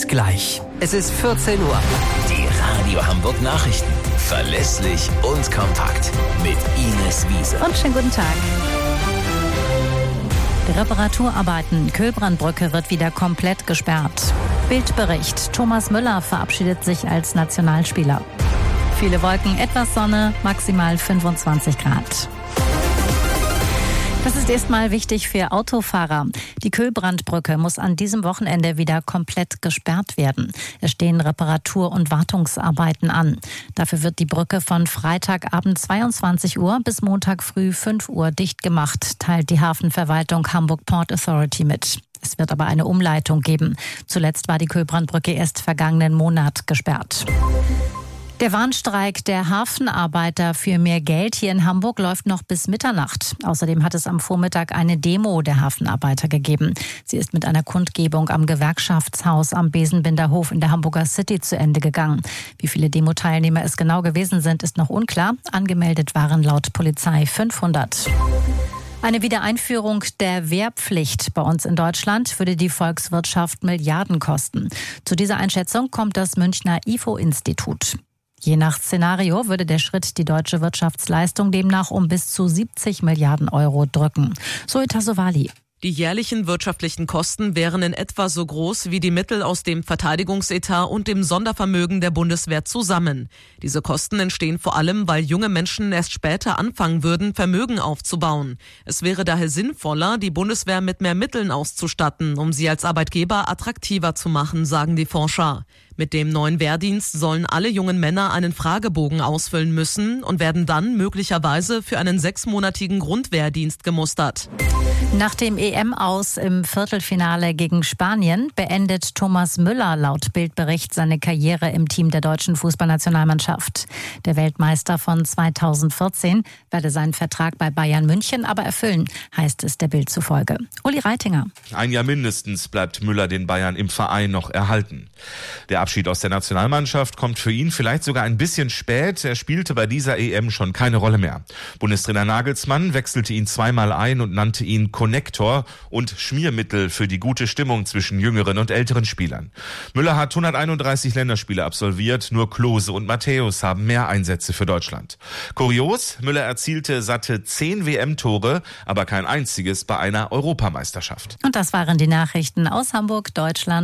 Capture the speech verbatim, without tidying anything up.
Jetzt gleich. Es ist vierzehn Uhr. Die Radio Hamburg Nachrichten. Verlässlich und kompakt. Mit Ines Wiese. Und schönen guten Tag. Reparaturarbeiten. Köhlbrandbrücke wird wieder komplett gesperrt. Bildbericht. Thomas Müller verabschiedet sich als Nationalspieler. Viele Wolken, etwas Sonne, maximal fünfundzwanzig Grad. Das ist erstmal wichtig für Autofahrer. Die Köhlbrandbrücke muss an diesem Wochenende wieder komplett gesperrt werden. Es stehen Reparatur- und Wartungsarbeiten an. Dafür wird die Brücke von Freitagabend zweiundzwanzig Uhr bis Montag früh fünf Uhr dicht gemacht, teilt die Hafenverwaltung Hamburg Port Authority mit. Es wird aber eine Umleitung geben. Zuletzt war die Köhlbrandbrücke erst vergangenen Monat gesperrt. Der Warnstreik der Hafenarbeiter für mehr Geld hier in Hamburg läuft noch bis Mitternacht. Außerdem hat es am Vormittag eine Demo der Hafenarbeiter gegeben. Sie ist mit einer Kundgebung am Gewerkschaftshaus am Besenbinderhof in der Hamburger City zu Ende gegangen. Wie viele Demo-Teilnehmer es genau gewesen sind, ist noch unklar. Angemeldet waren laut Polizei fünfhundert. Eine Wiedereinführung der Wehrpflicht bei uns in Deutschland würde die Volkswirtschaft Milliarden kosten. Zu dieser Einschätzung kommt das Münchner I F O-Institut. Je nach Szenario würde der Schritt die deutsche Wirtschaftsleistung demnach um bis zu siebzig Milliarden Euro drücken. Zoe Tassovali. Die jährlichen wirtschaftlichen Kosten wären in etwa so groß wie die Mittel aus dem Verteidigungsetat und dem Sondervermögen der Bundeswehr zusammen. Diese Kosten entstehen vor allem, weil junge Menschen erst später anfangen würden, Vermögen aufzubauen. Es wäre daher sinnvoller, die Bundeswehr mit mehr Mitteln auszustatten, um sie als Arbeitgeber attraktiver zu machen, sagen die Forscher. Mit dem neuen Wehrdienst sollen alle jungen Männer einen Fragebogen ausfüllen müssen und werden dann möglicherweise für einen sechsmonatigen Grundwehrdienst gemustert. Nach dem E M-Aus im Viertelfinale gegen Spanien beendet Thomas Müller laut Bildbericht seine Karriere im Team der deutschen Fußballnationalmannschaft. Der Weltmeister von zweitausendvierzehn werde seinen Vertrag bei Bayern München aber erfüllen, heißt es der Bild zufolge. Uli Reitinger. Ein Jahr mindestens bleibt Müller den Bayern im Verein noch erhalten. Der Abschied aus der Nationalmannschaft kommt für ihn vielleicht sogar ein bisschen spät. Er spielte bei dieser E M schon keine Rolle mehr. Bundestrainer Nagelsmann wechselte ihn zweimal ein und nannte ihn Konnektor und Schmiermittel für die gute Stimmung zwischen jüngeren und älteren Spielern. Müller hat hunderteinunddreißig Länderspiele absolviert, nur Klose und Matthäus haben mehr Einsätze für Deutschland. Kurios, Müller erzielte satte zehn W M-Tore, aber kein einziges bei einer Europameisterschaft. Und das waren die Nachrichten aus Hamburg, Deutschland.